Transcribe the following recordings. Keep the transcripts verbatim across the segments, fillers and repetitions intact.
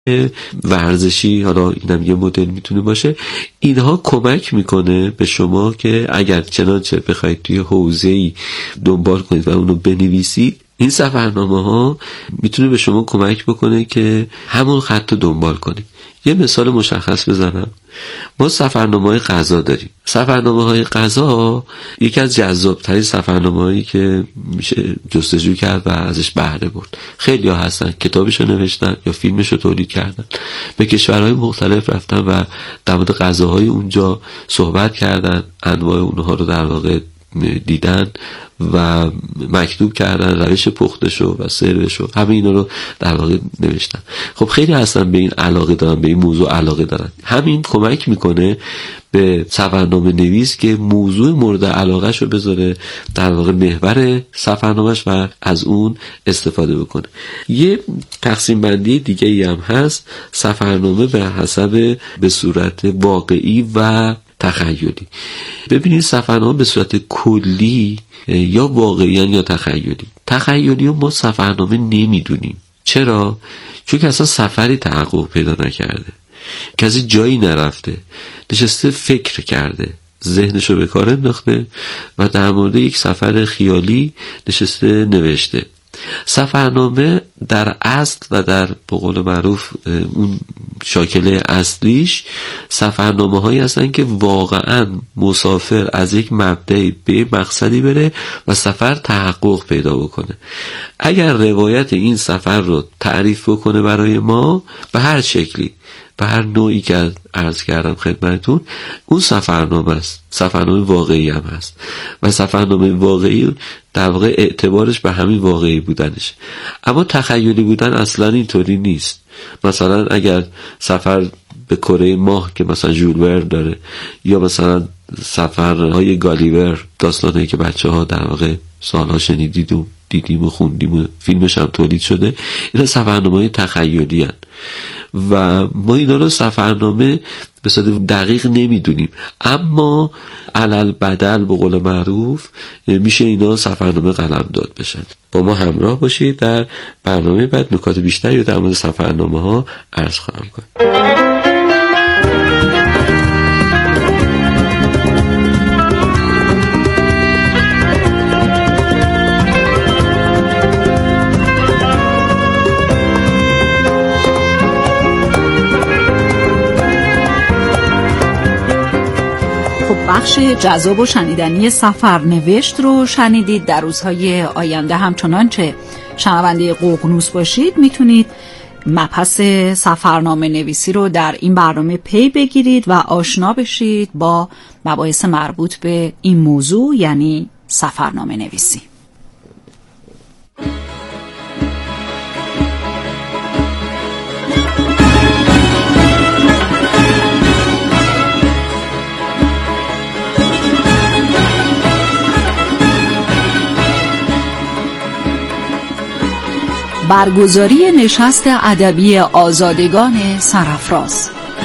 ورزشی، حالا اینم یه مدل میتونه باشه. اینها کمک میکنه به شما که اگر چنانچه بخواید توی حوزه‌ای دنبال کنید و اونو بنویسید، این سفرنامه ها میتونه به شما کمک بکنه که همون خط رو دنبال کنید. یه مثال مشخص بزنم. ما سفرنامه های غذا داریم. سفرنامه های غذا یکی از جذابترین سفرنامه هایی که میشه جستجو کرد و ازش بهره برد. خیلی ها هستن کتابشو نوشتن یا فیلمشو تولید کردن، به کشورهای مختلف رفتن و در مورد غذاهای اونجا صحبت کردن، انواع اونها رو در واقع دیدن و مکتوب کردن، روش پختشو و سروشو، همه اینا رو در واقع نوشتن. خب خیلی هستن به این علاقه دارن، به این موضوع علاقه دارن. همین کمک میکنه به سفرنامه نویس که موضوع مورد علاقه شو بذاره در واقع محور سفرنامهش و از اون استفاده بکنه. یه تقسیم بندی دیگه ای هم هست، سفرنامه به حسب به صورت واقعی و تخیلی. ببینید سفرنامه به صورت کلی یا واقعی یا تخیلی. تخیلی رو ما سفرنامه نمیدونیم. چرا؟ چون که اصلا سفری تحقق پیدا نکرده، کسی جایی نرفته، نشسته فکر کرده، ذهنشو به کار انداخته و در مورد یک سفر خیالی نشسته نوشته. سفرنامه در اصل و در به قول معروف اون شاکله اصلیش سفرنامه هایی هستن که واقعا مسافر از یک مبدأی به مقصدی بره و سفر تحقق پیدا بکنه. اگر روایت این سفر رو تعریف بکنه برای ما به هر شکلی، به هر نوعی که عرض کردم خدمتون، اون سفرنامه است. سفرنامه واقعی هم هست و سفرنامه واقعی در واقع اعتبارش به همین واقعی بودنش. اما تخیلی بودن اصلا اینطوری نیست. مثلا اگر سفر به کره ماه که مثلا ژول ورن داره، یا مثلا سفرهای گالیور، داستانی که بچه ها در واقع سالها شنیدید و دیدیم و خوندیم و فیلمش هم تولید شده، اینا سفرنامه‌های تخیلی هستند و ما اینا رو سفرنامه به صورت دقیق نمیدونیم، اما علل بدل به قول معروف میشه اینا سفرنامه قلم داد بشن. با ما همراه باشید، در برنامه بعد نکات بیشتری رو در مورد سفرنامه ها عرض خواهم کرد. بخش جذاب و شنیدنی سفرنوشت رو شنیدید. در روزهای آینده همچنانچه شنونده ققنوس باشید میتونید مبحث سفرنامه نویسی رو در این برنامه پی بگیرید و آشنا بشید با مباحث مربوط به این موضوع، یعنی سفرنامه نویسی. برگزاری نشست ادبی آزادگان سرافراز.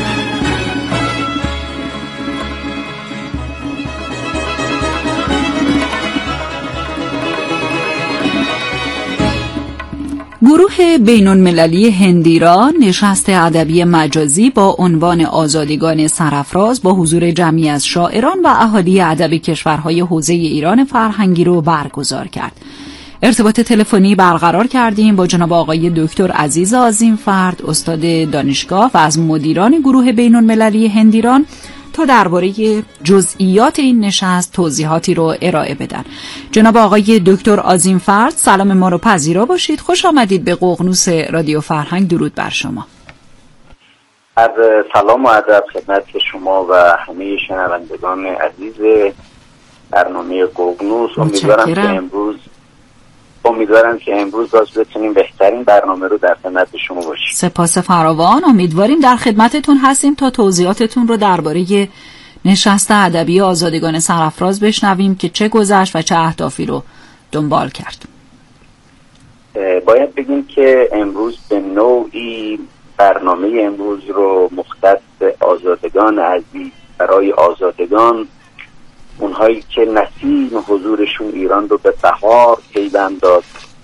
گروه بین‌المللی هندیران نشست ادبی مجازی با عنوان آزادگان سرافراز با حضور جمعی از شاعران و اهالی ادب کشورهای حوزه ایران فرهنگی رو برگزار کرد. ارتباط تلفنی برقرار کردیم با جناب آقای دکتر عزیز آذین‌فرد، استاد دانشگاه و از مدیران گروه بین‌المللی هندیران تا درباره جزئیات این نشست توضیحاتی رو ارائه بدن. جناب آقای دکتر آذین‌فرد، سلام ما رو پذیرا باشید. خوش آمدید به ققنوس رادیو فرهنگ. درود بر شما. از سلام و ادب خدمت شما و همه شنوندگان عزیز برنامه ققنوس. امیدوارم که امروز امیدوارم که امروز باز بتونیم بهترین برنامه رو در خدمت شما باشیم. سپاس فراوان. امیدواریم در خدمتتون هستیم تا توضیحاتتون رو درباره نشست ادبی آزادگان سرافراز بشنویم که چه گذشت و چه اهدافی رو دنبال کرد. باید بگیم که امروز به نوعی برنامه امروز رو مختص آزادگان عزیز، برای آزادگان، اونهایی که نسیم حضورشون ایران رو به بهار پیوند داد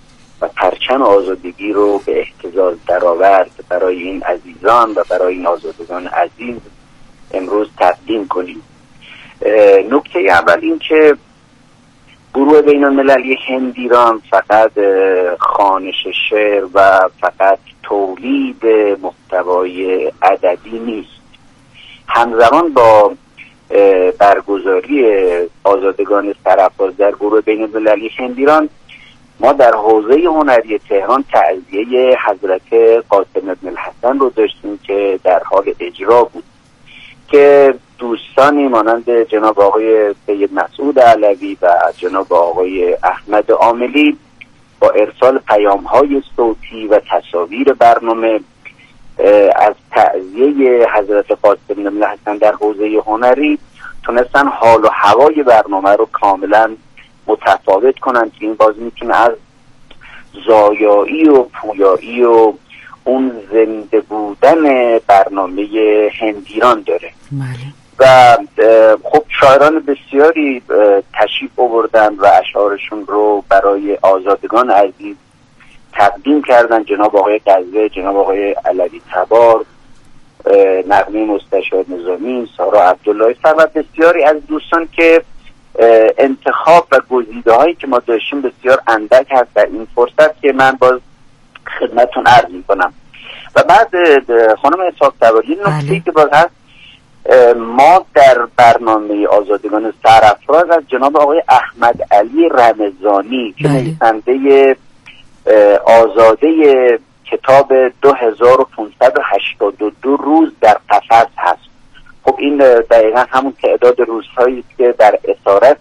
و پرچم آزادگی رو به اهتزاز درآورد برای این عزیزان و برای این آزادگان عزیز امروز تقدیم کنیم. نکته اول این که گروه بین المللی هندیران فقط خوانش شعر و فقط تولید محتوای ادبی نیست. همزمان با برگزاری آزادگان سرافراز در گروه بین المللی هندیران، ما در حوزه هنری تهران تعزیه حضرت قاسم ابن الحسن رو داشتیم که در حال اجرا بود، که دوستانی مانند جناب آقای سید مسعود علوی و جناب آقای احمد عاملی با ارسال پیام‌های صوتی و تصاویر برنامه از تعزیه حضرت قاسم ابن الحسن در حوزه هنری تونستن حال و هوای برنامه رو کاملا متفاوت کنن که این باز میتونه از زایایی و پویایی و اون زنده بودن برنامه هندیران داره. مالی. و خب شاعران بسیاری تشریف آوردن و اشعارشون رو برای آزادگان عزیز تقدیم کردن. جناب آقای قزوه، جناب آقای علوی تبار، نغمه مستشار نظامی، سارا عبدالله و بسیاری از دوستان که انتخاب و گزیده هایی که ما داشتیم بسیار اندک هست در این فرصت که من باز خدمتتون عرض میکنم. و بعد خانم اسحاق سواری نکته‌ای که باز هست، ما در برنامه آزادگان سرافراز از جناب آقای احمد علی رمضانی که نویسنده آزاده کتاب دو هزار و پانصد و هشتاد و دو روز در قفس هست. خب این دقیقا همون تعداد روزهایی است که در اسارت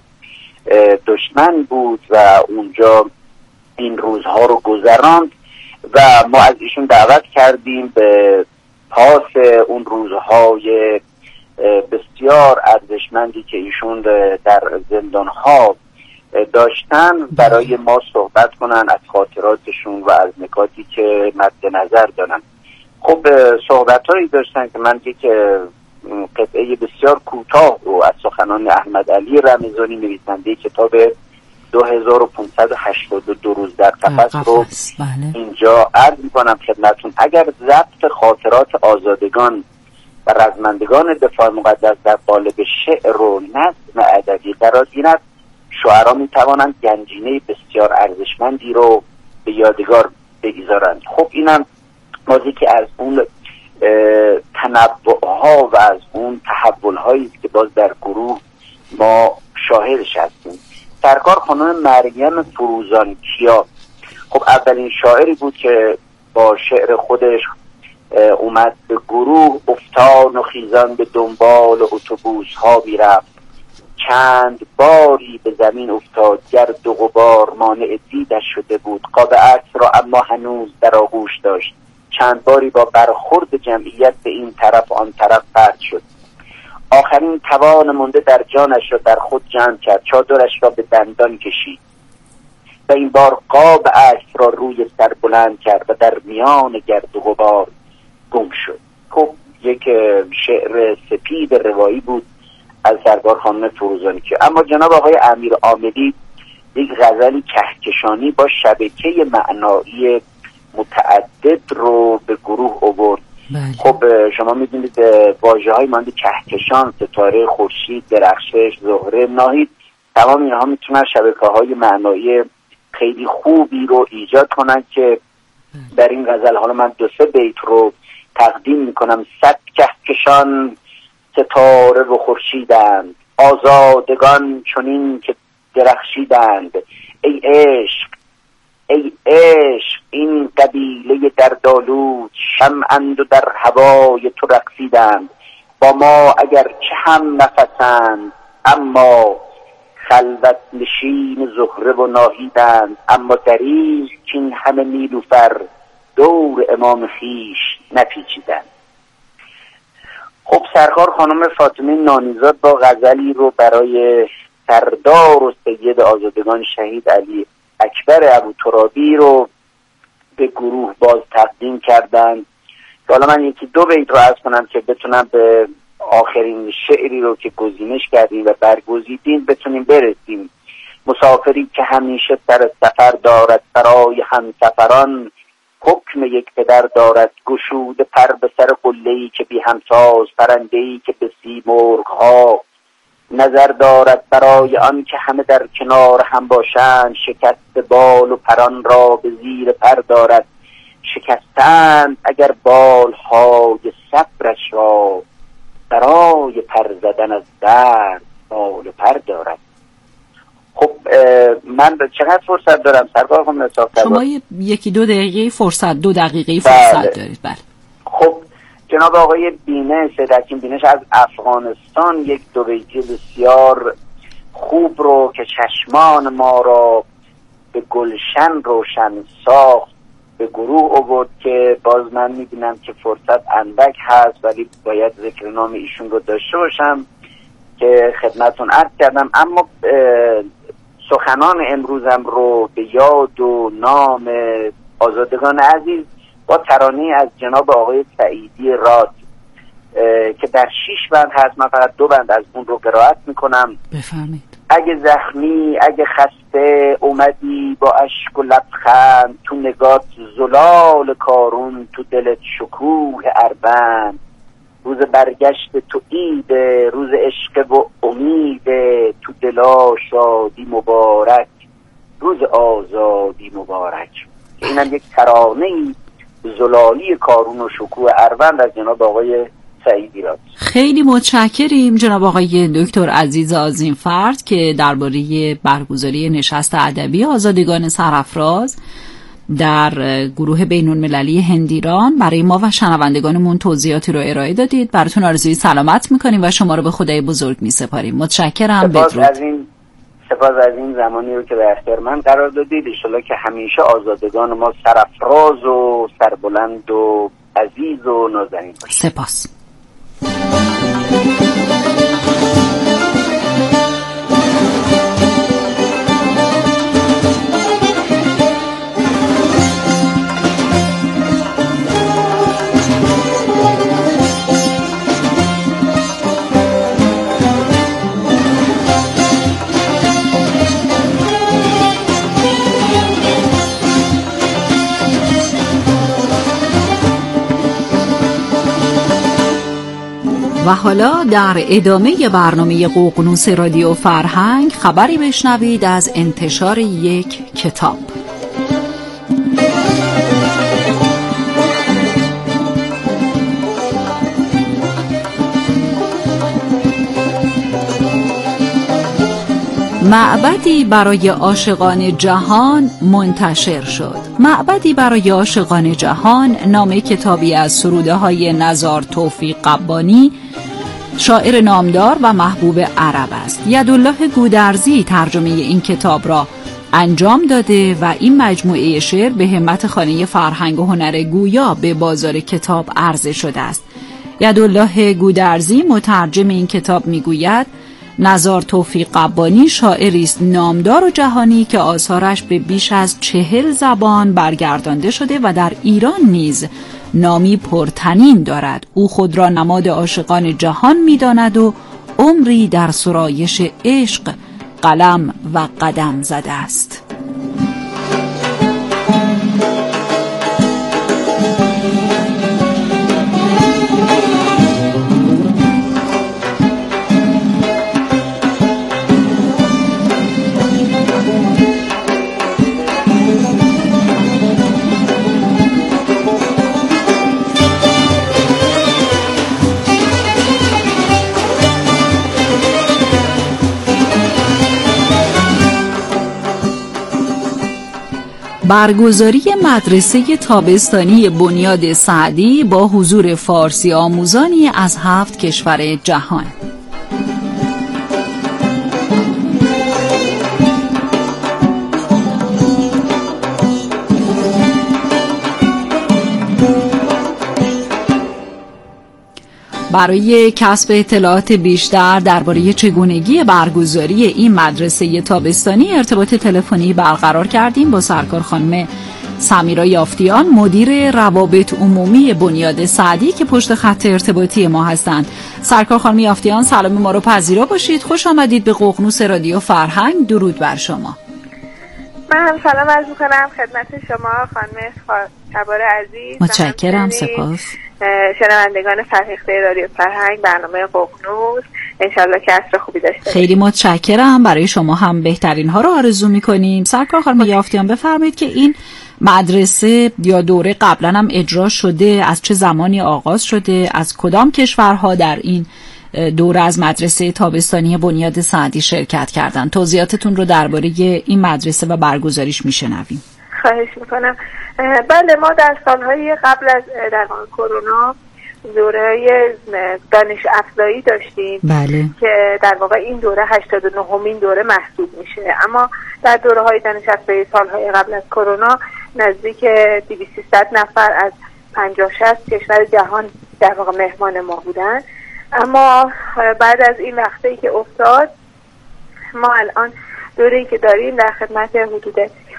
دشمن بود و اونجا این روزها رو گذراند و ما از ایشون دعوت کردیم به پاس اون روزهای بسیار ارزشمندی که ایشون در زندانها داشتن برای ما صحبت کنن از خاطراتشون و از نکاتی که مد نظر دارن. خب صحبتهایی داشتن که من یک قطعه بسیار کوتاه رو از سخنان احمد علی رمضانی نویسنده کتاب دو هزار و پانصد و هشتاد و دو روز در قفس رو اینجا عرض میکنم خدمتون. اگر ضبط خاطرات آزادگان و رزمندگان دفاع مقدس در قالب شعر و نظم ادبی قرار گیرد، شاعران میتوانند گنجینه بسیار ارزشمندی رو به یادگار بگذارند. خب اینم بازی که از اون تنوعها و از اون تحولهایی که باز در گروه ما شاهدش هستیم. سرکار خانم مریم فروزانکیا خب اولین شاعری بود که با شعر خودش اومد به گروه. افتان و خیزان به دنبال اتوبوس ها میرفت، چند باری به زمین افتاد، گرد و غبار مانع دیدش شده بود. قاب عکس را اما هنوز در آغوش داشت، چند باری با برخورد جمعیت به این طرف آن طرف پرت شد. آخرین توان مونده در جانش را در خود جمع کرد، چادرش را به دندان کشید و این بار قاب عکس را روی سر بلند کرد و در میان گرد و غبار گم شد. خب یک شعر سپید روایی بود از سرکار خانم فروزانکیا. اما جناب آقای امیر عاملی یک غزلی کهکشانی با شبکه معنایی متعدد رو به گروه آورد. بله. خب شما میدونید واژه های مانند کهکشان، ستاره، خورشید، درخشش، زهره، ناهید، تمام اینها میتونن شبکه های معنایی خیلی خوبی رو ایجاد کنن که در این غزل حالا من دو سه بیت رو تقدیم میکنم. صد کهکشان ستاره و خورشیدند، آزادگان چنین که درخشیدند. ای عشق ای عشق این قبیله دردآلود، شمعند و در هوای تو رقصیدند. با ما اگر چه هم نفسند، اما خلوت نشین زهره و ناهیدند. اما دریغ که این همه نیلوفر دور امام خویش نپیچیدند. خب سرکار خانم فاطمه نانیزاد با غزلی رو برای سردار و سید آزادگان شهید علی اکبر ابوترابی رو به گروه باز تقدیم کردن. حالا من یکی دو بیت رو عرض کنم که بتونم به آخرین شعری رو که گزینش کردیم و برگزیدیم بتونیم برسیم. مسافری که همیشه سر سفر دارد برای همسفران، حکم یک پدر دارد گشوده پر به سر قله‌ای که بی همساز، پرنده‌ای که به سیمرغ‌ها نظر دارد برای آن که همه در کنار هم باشند، شکست بال و پران را به زیر پر دارد، شکستند اگر بالهای صبرش را، برای پر زدن از درد بال و پر دارد. خب من چقدر فرصت دارم سرکار خانم نسافت‌آباد؟ شما یکی دو دقیقه فرصت دو دقیقه فرصت بله. دارید. بله. خب جناب آقای بینش، سید حکیم بینش از افغانستان یک دو بیتی بسیار خوب رو که چشمان ما را به گلشن روشن ساخت به گروه آورد که باز من میبینم که فرصت اندک هست، ولی باید ذکر نام ایشون رو داشته باشم که خدمتون عرض کردم. اما سخنان امروزم رو به یاد و نام آزادگان عزیز با ترانه از جناب آقای سعیدی راد که در شیش بند هست، من فقط دو بند از اون رو قرائت میکنم. بفرمایید. اگه زخمی اگه خسته اومدی با اشک و لبخند، تو نگات زلال کارون، تو دلت شکوه اربند، روز برگشت تو عیده، روز عشق و امیده، تو دلا شادی مبارک، روز آزادی مبارک. اینم یک ترانه‌ای زلالی کارون و شکوه اروند از جناب آقای سعیدی راد. خیلی متشکریم جناب آقای دکتر عزیز آذین‌فرد که درباره برگزاری نشست ادبی آزادگان سرافراز در گروه بین‌المللی هندیران برای ما و شنوندگانمون توضیحاتی رو ارائه دادید. براتون آرزوی سلامت میکنیم و شما رو به خدای بزرگ میسپاریم. متشکرم. سپاس از این سپاس از این زمانی رو که به اختیار من قرار دادید. ان شاءالله که همیشه آزادگان ما سرافراز و سربلند و عزیز و نازنین باشند. سپاس. و حالا در ادامه برنامه ققنوس رادیو فرهنگ خبری بشنوید از انتشار یک کتاب. معبدی برای عاشقان جهان منتشر شد. معبدی برای عاشقان جهان نام کتابی از سروده های نزار توفیق قبانی، شاعر نامدار و محبوب عرب است. یدالله گودرزی ترجمه این کتاب را انجام داده و این مجموعه شعر به همت خانه فرهنگ و هنر گویا به بازار کتاب عرضه شده است. یدالله گودرزی مترجم این کتاب میگوید نزار توفیق قبانی شاعری است نامدار و جهانی که آثارش به بیش از چهل زبان برگردانده شده و در ایران نیز نامی پرتنین دارد. او خود را نماد عاشقان جهان می‌داند و عمری در سرایش عشق قلم و قدم زده است. برگزاری مدرسه تابستانی بنیاد سعدی با حضور فارسی آموزانی از هفت کشور جهان. برای کسب اطلاعات بیشتر درباره چگونگی برگزاری این مدرسه تابستانی ارتباط تلفنی برقرار کردیم با سرکار خانم سمیرا یافتیان مدیر روابط عمومی بنیاد سعدی که پشت خط ارتباطی ما هستند. سرکار خانم یافتیان سلام ما رو پذیرا باشید. خوش آمدید به ققنوس رادیو فرهنگ. درود بر شما. من هم سلام عرض می‌کنم خدمت شما خانم تبار عزیز. متشکرم. سپاس. شنوندگان فرهیخته رادیو فرهنگ برنامه ققنوس انشالله که عصر خوبی داشته باشید. خیلی متشکرم. برای شما هم بهترین ها رو آرزو می‌کنیم. سرکار خانم یافتیان بفرمایید که این مدرسه یا دوره قبلا هم اجرا شده، از چه زمانی آغاز شده، از کدام کشورها در این دوره از مدرسه تابستانی بنیاد سعدی شرکت کردن؟ توضیحاتتون رو درباره این مدرسه و برگزاریش میشنویم. خواهش میکنم. بله، ما در سالهای قبل از در کرونا دوره دانش افزایی داشتیم. بله. که در واقع این دوره هشتاد و نهمین دوره محسوب میشه، اما در دوره های دانش افزایی سالهای قبل از کرونا نزدیک دویست سیصد نفر از پنجاه شصت کشور جهان در واقع مهمان ما بودن. اما بعد از این وقتی که افتاد، ما الان دوره‌ای که داریم در خدمت حدود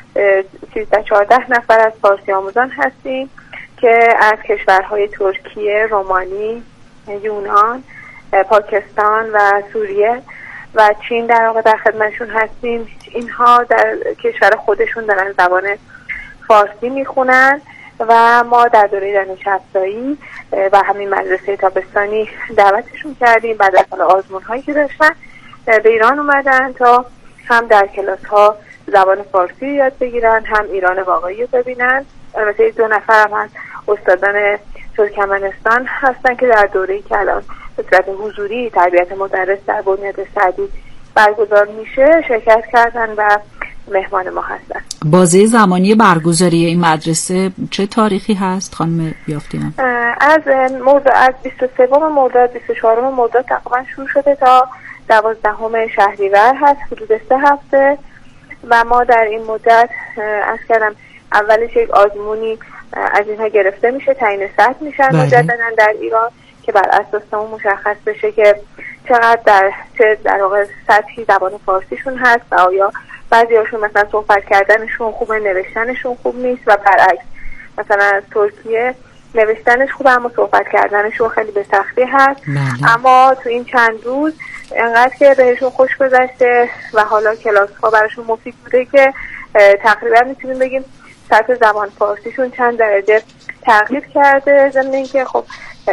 سیزده چهارده نفر از فارسی آموزان هستیم که از کشورهای ترکیه، رومانی، یونان، پاکستان و سوریه و چین در واقع در خدمتشون هستیم. اینها در کشور خودشون دارن زبان فارسی میخونن و ما در دوره دانش افزایی و همین مدرسه تابستانی دعوتشون کردیم. بعد از آزمون هایی که داشتن به ایران اومدن تا هم در کلاس ها زبان فارسی یاد بگیرن، هم ایران واقعی رو ببینن. البته دو نفر هم از استادان ترکمنستان هستن که در دوره‌ای که الان به صورت حضوری تربیت مدرس در بنیاد سعدی برگزار میشه شرکت کردن و مهمان ما هستن. بازه زمانی برگزاری این مدرسه چه تاریخی هست خانم یافتیان؟ از مرداد از بیست و سوم مرداد بیست و چهارم مرداد تقریبا شروع شده تا دوازدهم شهریور هست، حدود سه هفته. و ما در این مدت از کردم اولش یک آزمونی از اینها گرفته میشه، تعیین سطح میشن مجددا در ایران که بر اساس اون مشخص بشه که چقدر در چه در واقع سطحی زبان فارسیشون هست و آیا بعضیاشون مثلا صحبت کردنشون خوبه، نوشتنشون خوب نیست و برعکس. مثلا از ترکیه نوشتنش خوبه اما صحبت کردنشون خیلی به سختی هست. مالا. اما تو این چند روز انقدر که بهشون خوش گذشته و حالا کلاس ها براشون مفید بوده که تقریبا میتونیم بگیم سطح زبان فارسیشون چند درجه تغییر کرده. ضمن اینکه خب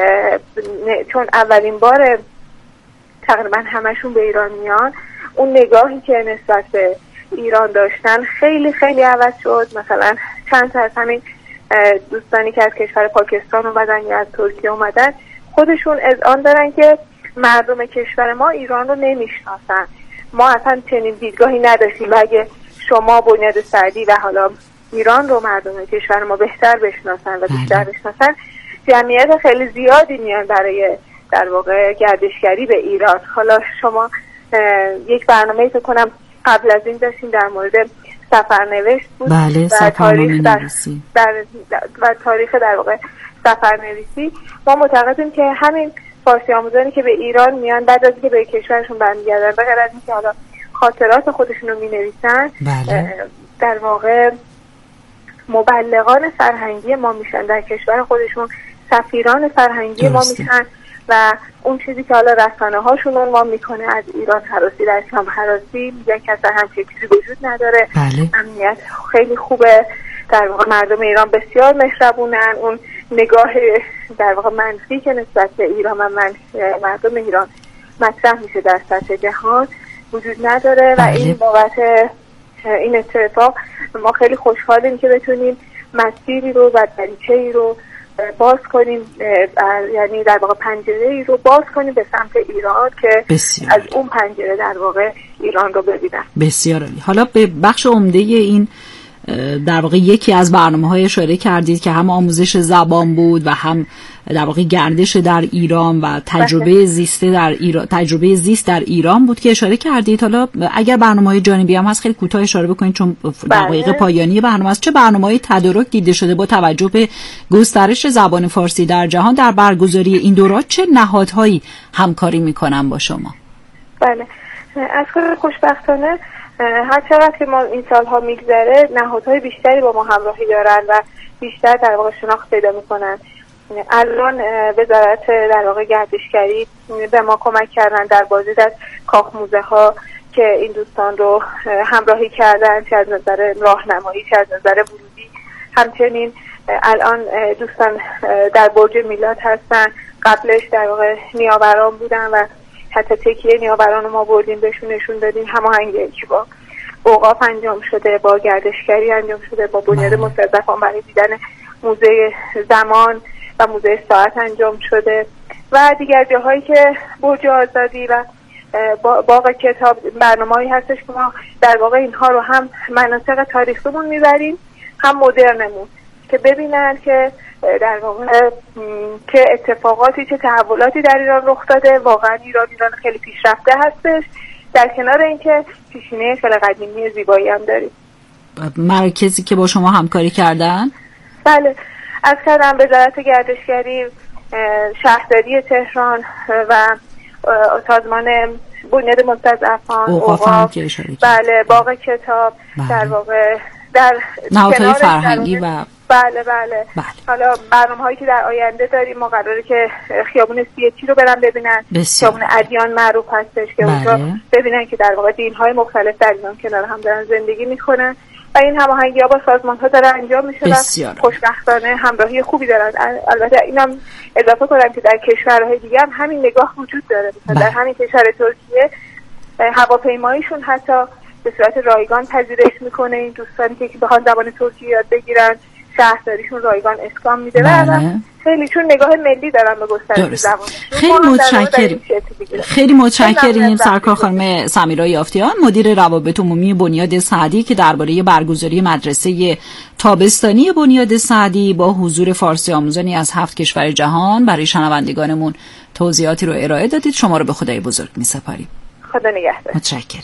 چون اولین بار تقریبا همشون به ایران میان، اون نگاهی که نسبت به ایران داشتن خیلی خیلی عوض شد. مثلا چند تا از همین دوستانی که از کشور پاکستان اومدن یا از ترکیه اومدن خودشون اذعان دارن که مردم کشور ما ایران رو نمیشناسن، ما اصلا چنین دیدگاهی نداشتیم و اگه شما بنیاد سعدی و حالا ایران رو مردم کشور ما بهتر بشناسن و بیشتر بشناسن، جمعیت خیلی زیادی میان برای در واقع گردشگری به ایران. حالا شما یک برنامه فکر کنم قبل از این داشتیم در مورد سفرنوشت بود. بله، و تاریخ در, در, در و تاریخ در واقع سفرنویسی. ما معتقدیم که همین فارسی آموزانی که به ایران میان بعد از اینکه به کشورشون برمیگردن بغیر از اینکه حالا خاطرات خودشون رو مینویسن، بله. در واقع مبلغان فرهنگی ما میشن در کشور خودشون، سفیران فرهنگی ما میشن و اون چیزی که حالا رسانه هاشون عنوان میکنه از ایران هراسی در شام هراسی، میگن که اصلا همچین چیزی وجود نداره. بله. امنیت خیلی خوبه، در واقع مردم ایران بسیار مهربونن. اون نگاه در واقع منفی که نسبت به ایران و من مردم ایران مطرح میشه در سطح جهان وجود نداره. بله. و این بابت این اتفاق ما خیلی خوشحالیم که بتونیم مسیری رو و دریچه‌ای رو باز کنیم، یعنی در واقع پنجره‌ای رو باز کنیم به سمت ایران که بسیار. از اون پنجره در واقع ایران رو ببینن. بسیار عالی. حالا به بخش عمده این در واقع یکی از برنامه‌های اشاره کردید که هم آموزش زبان بود و هم در واقع گردش در ایران و تجربه زیسته در ایران، تجربه زیست در ایران بود که اشاره کردید. حالا اگر برنامه‌های جانبی هم هست خیلی کوتاه اشاره بکنید چون دقایق پایانی برنامه است. چه برنامه‌های تدارک دیده شده با توجه به گسترش زبان فارسی در جهان در برگزاری این دورات؟ چه نهادهایی همکاری می‌کنن با شما؟ بله، از خوشبختانه هر چقدر که ما این سالها میگذره نهادهای بیشتری با ما همراهی دارن و بیشتر در واقع شناخت پیدا میکنن. الان وزارت در واقع گردشگری به ما کمک کردن در بازدید از کاخ موزه ها که این دوستان رو همراهی کردن، چه از نظر راهنمایی چه از نظر ورودی. همچنین الان دوستان در برج میلاد هستن، قبلش در واقع نیاوران بودن و حتی تکیه نیاوران رو ما بردیم بهشون نشون دادیم. هماهنگی که با اوقاف انجام شده، با گردشگری انجام شده، با بنیاد مستضعفان برای دیدن موزه زمان و موزه ساعت انجام شده و دیگر جاهایی که برج آزادی و باغ کتاب برنامه‌ای هستش که ما در واقع اینها رو هم مناطق تاریخیمون میبریم هم مدرنمون که ببینن که در واقع چه اتفاقاتی چه تحولاتی در ایران رخ داده. واقعا ایران ایران خیلی پیشرفته هستش، در کنار اینکه پیشینه خیلی قدیمی زیبایی هم داریم. مرکزی که با شما همکاری کردن؟ بله، از کردم وزارت گردشگری، شهرداری تهران و سازمان بنیاد مستضعفان، اوقاف، بله، باغ کتاب، بله. در واقع در نهادهای فرهنگی و بله بله, بله. حالا برنامه هایی که در آینده داریم ما قراره که خیابون سیتی رو برن ببینن، خیابون ادیان معروف هستش که بله. اونجا ببینن که در واقع دین های مختلف در ایران کنار هم دارن زندگی میکنن و این هماهنگی ها با سازمان ها داره انجام میشه و خوشبختانه همراهی خوبی دارن. البته اینم اضافه کنم که در کشورهای دیگه هم همین نگاه وجود داره. مثلا در همین کشور ترکیه هواپیماییشون حتی به صورت رایگان پذیرش میکنه این دوستانی که بخوان زبان ترکی یاد بگیرن، شهرداریشون رایگان اسکان میده و خیلی چون نگاه ملی دارن به گسترش زبان. خیلی متشکرم. خیلی متشکریم سرکار خانم سمیرا یافتیان، مدیر روابط عمومی بنیاد سعدی که درباره برگزاری مدرسه تابستانی بنیاد سعدی با حضور فارسی آموزانی از هفت کشور جهان برای شنوندگانمون توضیحاتی رو ارائه دادید. شما رو به خدای بزرگ می‌سپاریم. خدا نگهدار. متشکرم.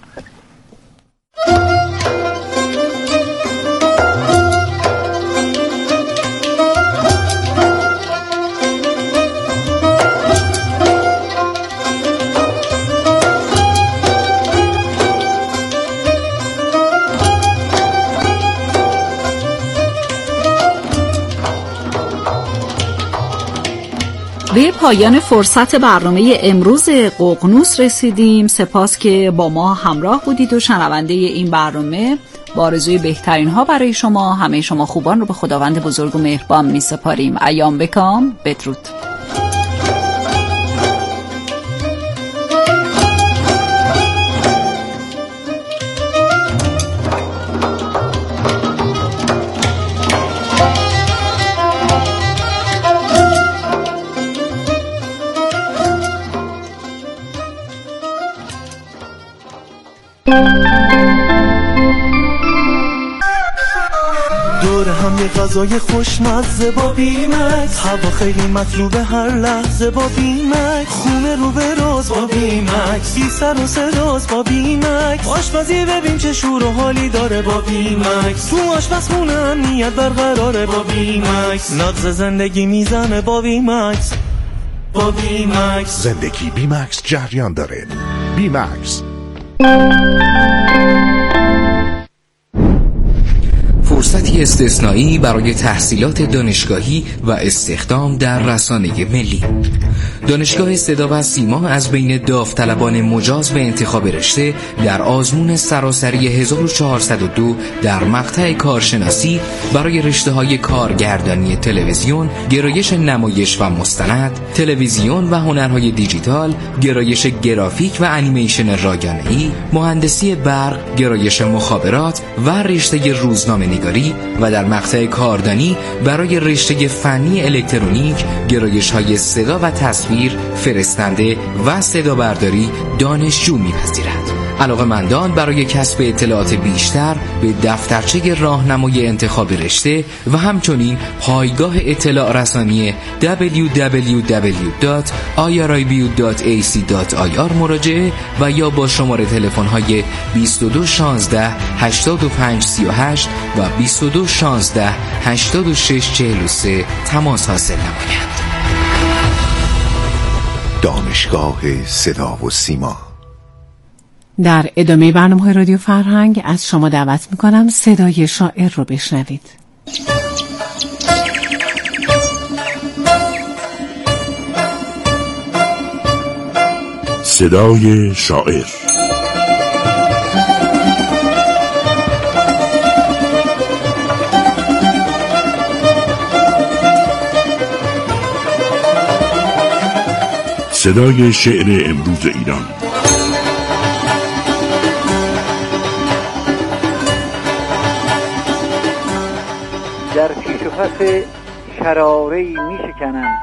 به پایان فرصت برنامه امروز ققنوس رسیدیم. سپاس که با ما همراه بودید و شنونده این برنامه. با آرزوی بهترین ها برای شما، همه شما خوبان رو به خداوند بزرگ و مهربان می سپاریم. ایام بکام. بدرود. دور هم یه غذای خوشمزه با بیمکس، هوا خیلی مطلوبه هر لحظه با بیمکس، خونه رو به روز با بیمکس، بی سر و صداست با بیمکس، آشپزی ببین چه شور و حالی داره با بیمکس، تو آشپزخونه امنیت برقراره با بیمکس، نبض زندگی میزنه با بیمکس، با بیمکس زندگی بیمکس جریان داره. بیمکس فرصتی استثنایی برای تحصیلات دانشگاهی و استخدام در رسانه ملی. دانشگاه صدا و سیما از بین داوطلبان مجاز به انتخاب رشته در آزمون سراسری هزار و چهارصد و دو در مقطع کارشناسی برای رشته‌های کارگردانی تلویزیون، گرایش نمایش و مستند، تلویزیون و هنرهای دیجیتال، گرایش گرافیک و انیمیشن رایانه‌ای، مهندسی برق، گرایش مخابرات و رشته روزنامه‌نگاری و در مقطع کاردانی برای رشته فنی الکترونیک، گرایش‌های صدا و تصویر، فرستنده و صدا برداری دانشجو می‌پذیرد. علاقه‌مندان برای کسب اطلاعات بیشتر به دفترچه راهنمای انتخاب رشته و همچنین پایگاه اطلاع رسانی دبلیو دبلیو دبلیو دات آی آر آی بی یو دات ای سی دات آی آر مراجعه و یا با شماره تلفن‌های بیست و دو شانزده هشتاد و پنج سی و هشت و بیست و دو شانزده هشتاد و شش چهل و سه تماس حاصل نمایند. دانشگاه صدا و سیما. در ادامه برنامه رادیو فرهنگ از شما دعوت میکنم صدای شاعر رو بشنوید. صدای شاعر. صدای شعر امروز ایران. در پیش و پس شراره‌ای می شکنم،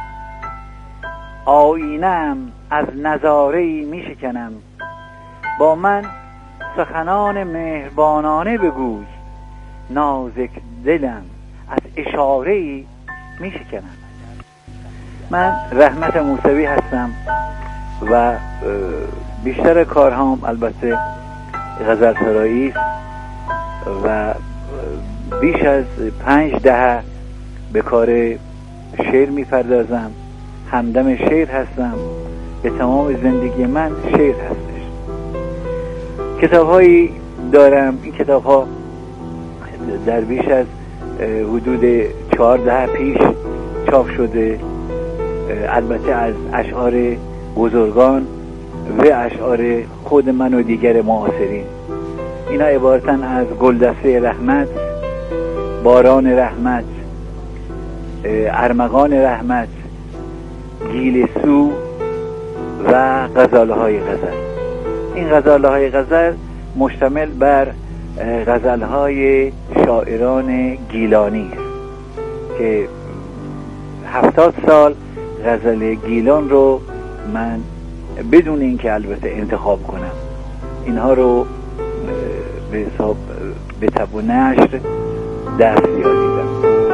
آینه‌ام از نظاره‌ای می شکنم. با من سخنان مهربانانه بگوی، نازک دلم از اشاره‌ای می شکنم. من رحمت موسوی هستم و بیشتر کارهام البته غزل سرایی است و بیش از پنج دهه به کار شعر میپردازم. همدم شعر هستم. به تمام زندگی من شعر هستش. کتاب‌هایی دارم. این کتاب‌ها در بیش از حدود چهار دهه پیش چاپ شده، البته از اشعار بزرگان و اشعار خود من و دیگر معاصرین. اینا عبارتن از گلدسته رحمت، باران رحمت، ارمغان رحمت، گیلسو و غزالهای غزل. این غزالهای غزل مشتمل بر غزلهای شاعران گیلانی است که هفتاد سال غزل گیلان رو من بدون اینکه البته انتخاب کنم اینها رو به حساب به تب و نشر دست یافتم.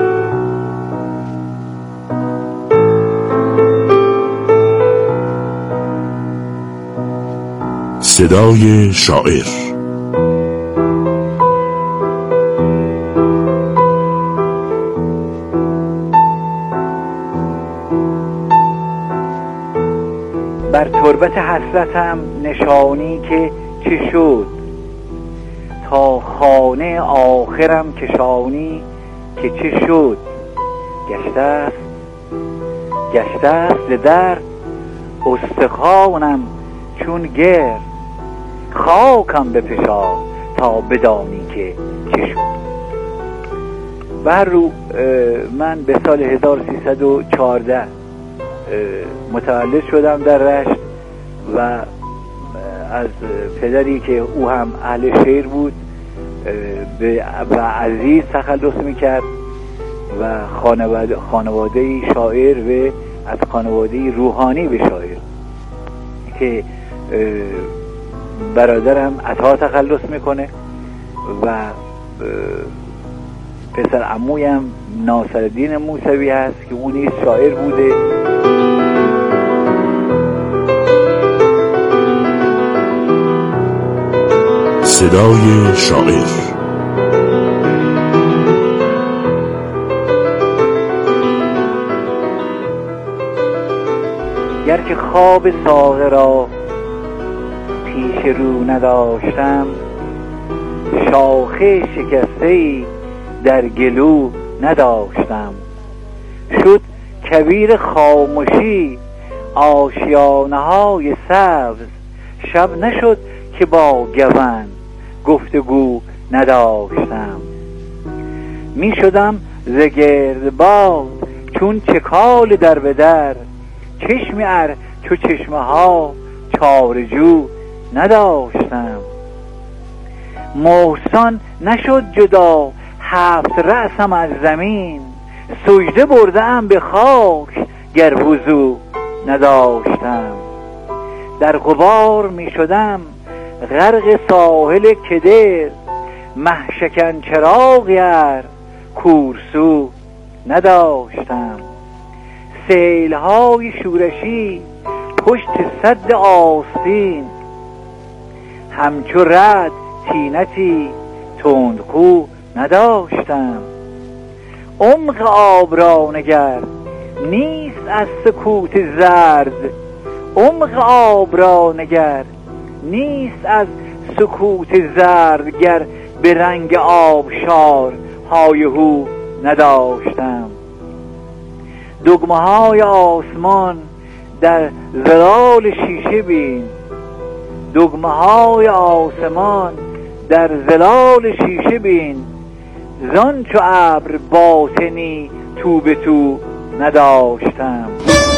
صدای شاعر. بر تربت حسرتم نشانی که چه شد، تا خانه آخرم کشانی که چه شد. گشته است گشته است در استخوانم چون گرد، خاکم بپشا تا بدانی که چه شد. بر رو من به سال هزار و سیصد و چهارده متولد شدم در رشت و از پدری که او هم اهل شعر بود و عزیز تخلص میکرد و خانواده خانواده شاعر و از خانواده روحانی به شاعر که برادرم عطا تخلص میکنه و پسر عمویم ناصرالدین موسوی هست که اون نیز شاعر بوده. صدای شاعر. گر که خواب ساغر را پیش رو نداشتم، شاخه شکسته‌ای در گلو نداشتم. شد کویر خاموشی آشیانه های سبز، شب نشد که با گون گفتگو نداشتم. می شدم ز گردباد چون چکال در به در، چشم ار چو چشمه ها چارجو نداشتم. محسن نشد جدا هفت رأسم از زمین، سجده بردم به خاک گر وضو نداشتم. در غبار می شدم غرق ساحل کدر، محشکن چراغی ار کورسو نداشتم. سیلهای شورشی پشت سد آستین، همچو رد تینتی تندخو نداشتم. عمق آب را نگر نیست از سکوت زرد، عمق آب را نگر نیست از سکوت زردگر به رنگ آبشار های هو نداشتم. دگمه های آسمان در زلال شیشه بین، دگمه های آسمان در زلال شیشه بین، زان چو ابر باطنی تو به تو نداشتم.